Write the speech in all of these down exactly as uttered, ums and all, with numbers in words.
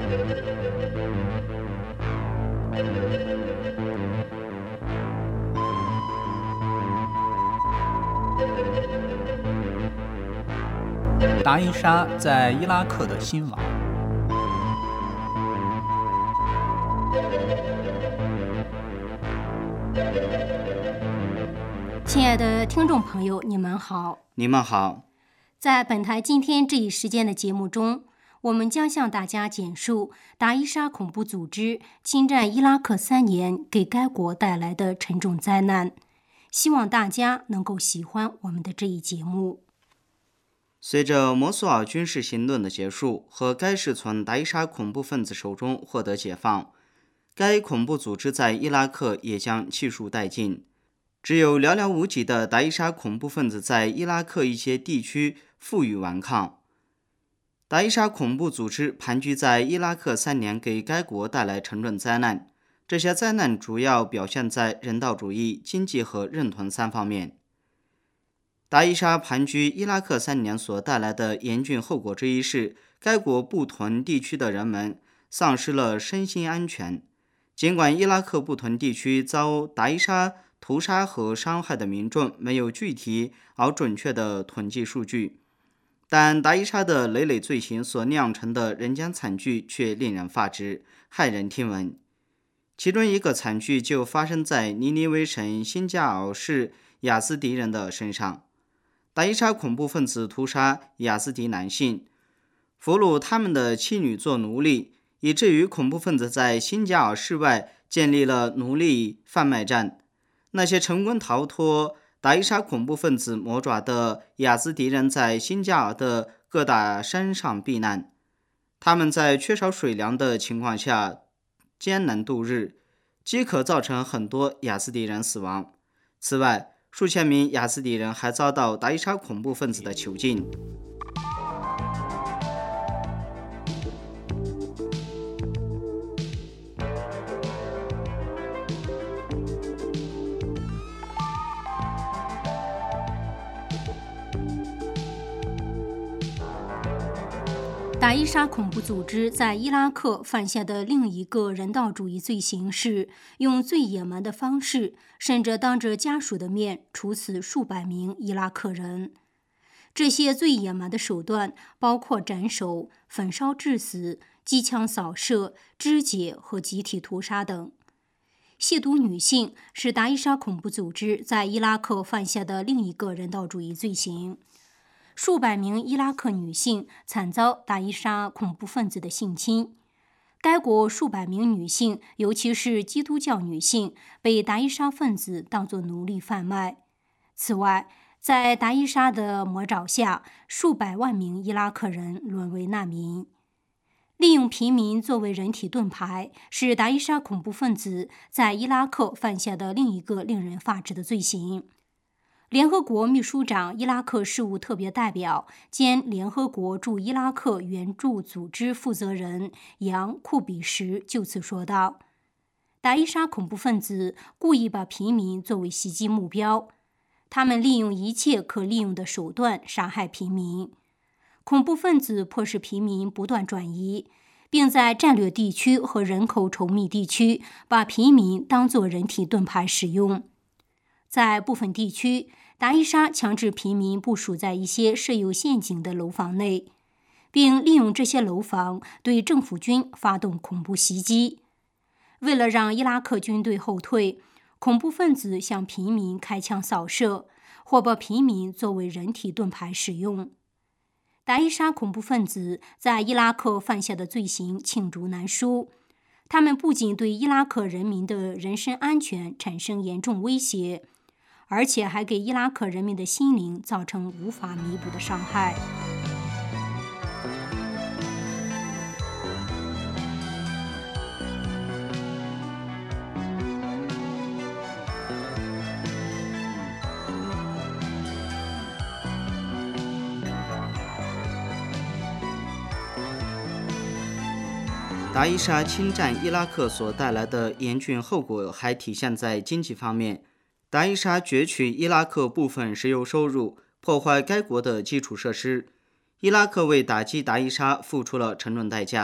达伊沙在伊拉克的兴亡。 亲爱的听众朋友，你们好。 你们好。 在本台今天这一时间的节目中，我们将向大家简述达伊沙恐怖组织侵占伊拉克三年给该国带来的沉重灾难。希望大家能够喜欢我们的这一节目。 随着摩苏尔军事行动的结束和该市从达伊沙恐怖分子手中获得解放，该恐怖组织在伊拉克也将气数殆尽。只有寥寥无几的达伊沙恐怖分子在伊拉克一些地区负隅顽抗。达伊沙恐怖组织盘踞在伊拉克三年，给该国带来沉重灾难。这些灾难主要表现在人道主义、经济和认同三方面。达伊沙盘踞伊拉克三年所带来的严峻后果之一是，该国不同地区的人们丧失了身心安全。尽管伊拉克不同地区遭达伊沙屠杀和伤害的民众没有具体而准确的统计数据，但达伊沙的累累罪行所酿成的人间惨剧却令人发指，骇人听闻。其中一个惨剧就发生在尼尼微省新加尔市雅兹迪人的身上。达伊沙恐怖分子屠杀雅兹迪男性，俘虏他们的妻女做奴隶，以至于恐怖分子在新加尔市外建立了奴隶贩卖站。那些成功逃脱达伊沙恐怖分子魔爪的雅兹迪人在新加尔的各大山上避难，他们在缺少水粮的情况下艰难度日，饥渴造成很多雅兹迪人死亡。此外，数千名雅兹迪人还遭到达伊沙恐怖分子的囚禁。 达伊沙恐怖组织在伊拉克犯下的另一个人道主义罪行是用最野蛮的方式，甚至当着家属的面处死数百名伊拉克人。这些最野蛮的手段包括斩首、焚烧致死、机枪扫射、肢解和集体屠杀等。亵渎女性是达伊沙恐怖组织在伊拉克犯下的另一个人道主义罪行。数百名伊拉克女性惨遭达伊沙恐怖分子的性侵。该国数百名女性，尤其是基督教女性，被达伊沙分子当作奴隶贩卖。此外，在达伊沙的魔爪下，数百万名伊拉克人沦为难民。利用平民作为人体盾牌，是达伊沙恐怖分子在伊拉克犯下的另一个令人发指的罪行。联合国秘书长、伊拉克事务特别代表兼联合国驻伊拉克援助组织负责人杨·库比什就此说道：“达伊沙恐怖分子故意把平民作为袭击目标，他们利用一切可利用的手段杀害平民。恐怖分子迫使平民不断转移，并在战略地区和人口稠密地区把平民当作人体盾牌使用。在部分地区，达伊沙强制平民部署在一些设有陷阱的楼房内，并利用这些楼房对政府军发动恐怖袭击。为了让伊拉克军队后退，恐怖分子向平民开枪扫射，或把平民作为人体盾牌使用。达伊沙恐怖分子在伊拉克犯下的罪行罄竹难书，他们不仅对伊拉克人民的人身安全产生严重威胁，而且还给伊拉克人民的心灵造成无法弥补的伤害。 达伊沙侵占伊拉克所带来的严峻后果还体现在经济方面。达伊沙攫取伊拉克部分石油收入，破坏该国的基础设施。伊拉克为打击达伊沙付出了沉重代价。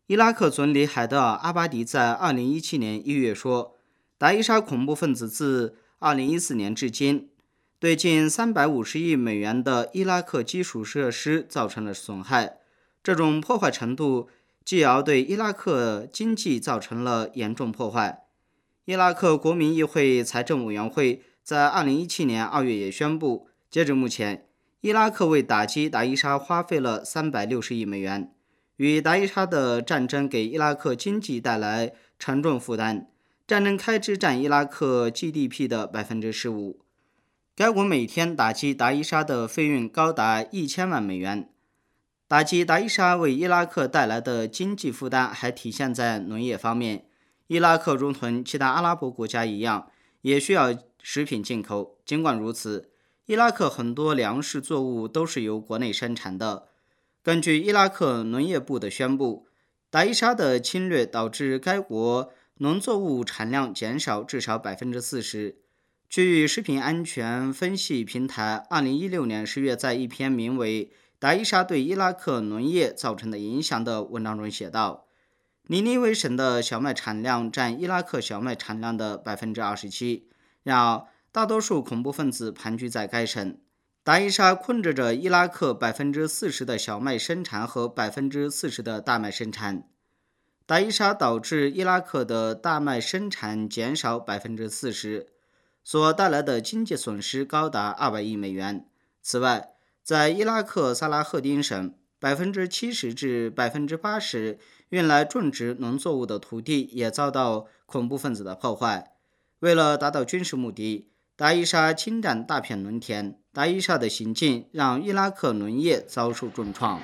伊拉克总理海德尔·阿巴迪在二零一七年一月说，达伊沙恐怖分子自二零一四年至今对近三百五十亿美元的伊拉克基础设施造成了损害，这种破坏程度继而对伊拉克经济造成了严重破坏。伊拉克国民议会财政委员会在二零一七年二月也宣布，截至目前，伊拉克为打击达伊沙花费了三百六十亿美元。与达伊沙的战争给伊拉克经济带来沉重负担，战争开支占伊拉克 G D P 的 百分之十五。 该国每天打击达伊沙的费用高达一千万美元。打击达伊沙为伊拉克带来的经济负担还体现在农业方面，伊拉克如同其他阿拉伯国家一样，也需要食品进口。尽管如此，伊拉克很多粮食作物都是由国内生产的。根据伊拉克农业部的宣布，达伊沙的侵略导致该国农作物产量减少至少 百分之四十。 据食品安全分析平台二零一六年十月在一篇名为《达伊沙对伊拉克农业造成的影响》的文章中写道，尼尼微省的小麦产量占伊拉克小麦产量的 百分之二十七， 然而大多数恐怖分子盘踞在该省。达伊沙控制着伊拉克 百分之四十 的小麦生产和 百分之四十 的大麦生产。达伊沙导致伊拉克的大麦生产减少 百分之四十， 所带来的经济损失高达二百亿美元。此外，在伊拉克萨拉赫丁省， 百分之七十 至 百分之八十 用来种植农作物的土地也遭到恐怖分子的破坏。为了达到军事目的，达伊沙侵占大片农田。达伊沙的行径让伊拉克农业遭受重创。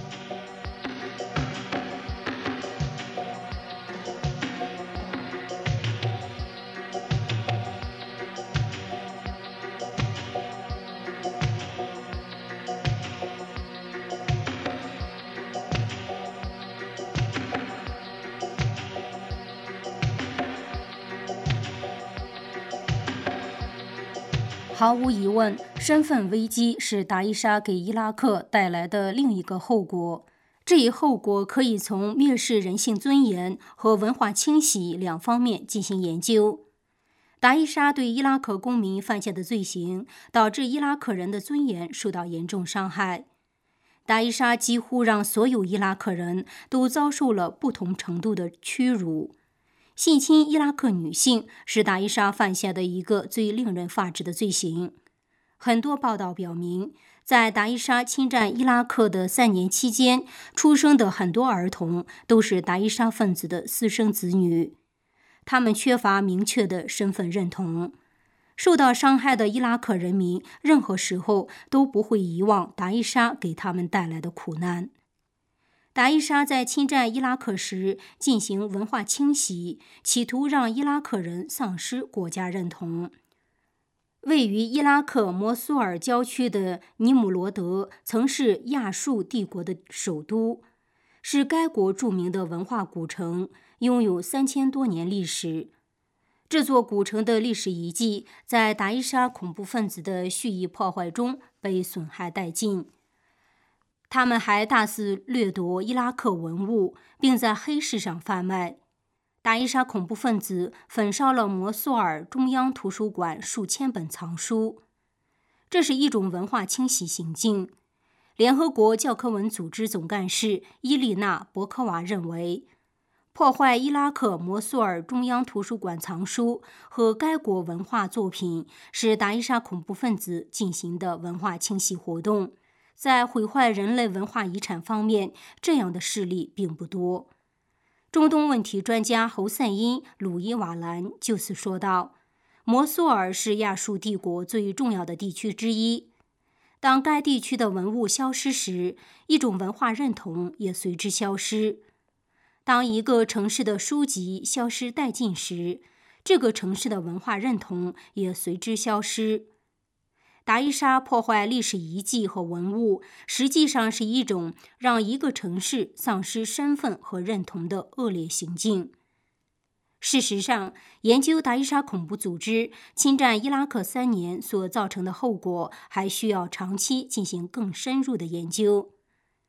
毫无疑问，身份危机是达伊沙给伊拉克带来的另一个后果。这一后果可以从蔑视人性尊严和文化清洗两方面进行研究。达伊沙对伊拉克公民犯下的罪行，导致伊拉克人的尊严受到严重伤害。达伊沙几乎让所有伊拉克人都遭受了不同程度的屈辱。性侵伊拉克女性是达伊沙犯下的一个最令人发指的罪行。很多报道表明，在达伊沙侵占伊拉克的三年期间，出生的很多儿童都是达伊沙分子的私生子女，他们缺乏明确的身份认同。受到伤害的伊拉克人民任何时候都不会遗忘达伊沙给他们带来的苦难。达伊沙在侵占伊拉克时进行文化清洗，企图让伊拉克人丧失国家认同。位于伊拉克摩苏尔郊区的尼姆罗德曾是亚述帝国的首都，是该国著名的文化古城，拥有三千多年历史。这座古城的历史遗迹在达伊沙恐怖分子的蓄意破坏中被损害殆尽。他们还大肆掠夺伊拉克文物，并在黑市上贩卖。达伊沙恐怖分子焚烧了摩苏尔中央图书馆数千本藏书，这是一种文化清洗行径。联合国教科文组织总干事伊丽娜·博科娃认为，破坏伊拉克摩苏尔中央图书馆藏书和该国文化作品是达伊沙恐怖分子进行的文化清洗活动。在毁坏人类文化遗产方面，这样的事例并不多。中东问题专家侯赛因·鲁伊瓦兰就此说道，摩苏尔是亚述帝国最重要的地区之一。当该地区的文物消失时，一种文化认同也随之消失。当一个城市的书籍消失殆尽时，这个城市的文化认同也随之消失。达伊沙破坏历史遗迹和文物，实际上是一种让一个城市丧失身份和认同的恶劣行径。事实上，研究达伊沙恐怖组织侵占伊拉克三年所造成的后果，还需要长期进行更深入的研究。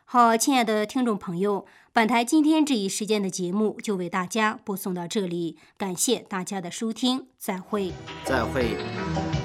好，亲爱的听众朋友，本台今天这一时间的节目就为大家播送到这里，感谢大家的收听，再会。 再会。